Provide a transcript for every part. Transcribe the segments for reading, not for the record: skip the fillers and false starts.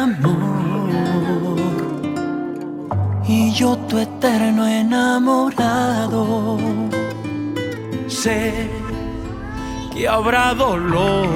amor y yo tu eterno enamorado. Sé que habrá dolor,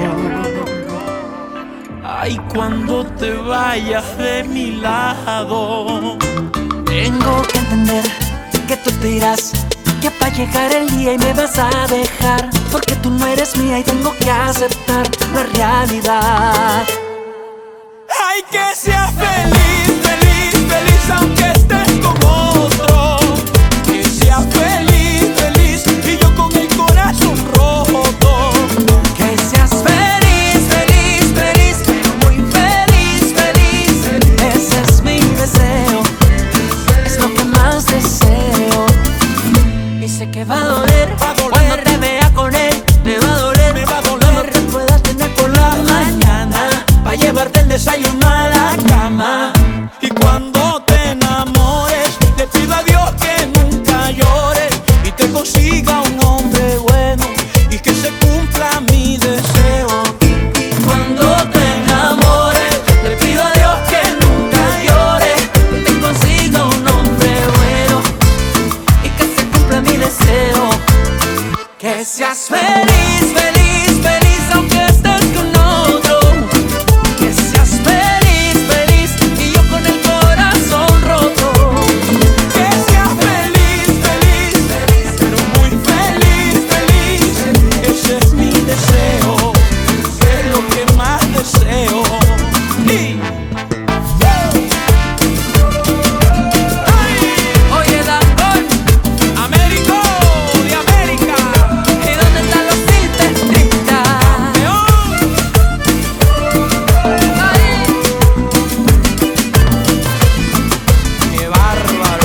ay, cuando te vayas de mi lado. Tengo que entender que tú te irás, que va a llegar el día y me vas a dejar, porque tú no eres mía y tengo que aceptar la realidad. Ay, que seas feliz, feliz, feliz, aunque estés con otro. Que seas feliz, feliz, y yo con el corazón roto. Que seas feliz, feliz, feliz, pero muy feliz, feliz. Ese es mi deseo, es lo que más deseo. Y sé que va a doler, cuando te vea con él. Me va a doler, cuando te pueda tener por la mañana, pa' llevarte el desayuno a la cama. Y cuando te enamores, te pido a Dios que nunca llores y te consiga un hombre bueno y que se cumpla mi deseo. Cuando te enamores, te pido a Dios que nunca llores y te consiga un hombre bueno y que se cumpla mi deseo. Que seas feliz, feliz, feliz, aunque estés con otro. Que seas feliz, feliz, y yo con el corazón roto. Que seas feliz, feliz, feliz, pero muy feliz, feliz. Ese es mi deseo, es lo que más deseo. Y oye, Dangol, Américo de América. ¿Y dónde están los silvestristas? Ay, ¡qué bárbaro!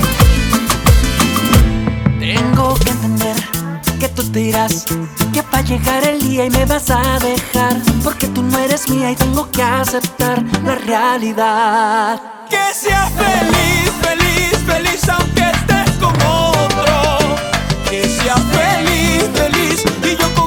Tengo que entender que tú te irás, que va a llegar el día y me vas a dejar, porque tú no eres mía y tengo que aceptar la realidad. Que seas feliz, feliz, feliz, aunque estés con otro. Que seas feliz, feliz, y yo con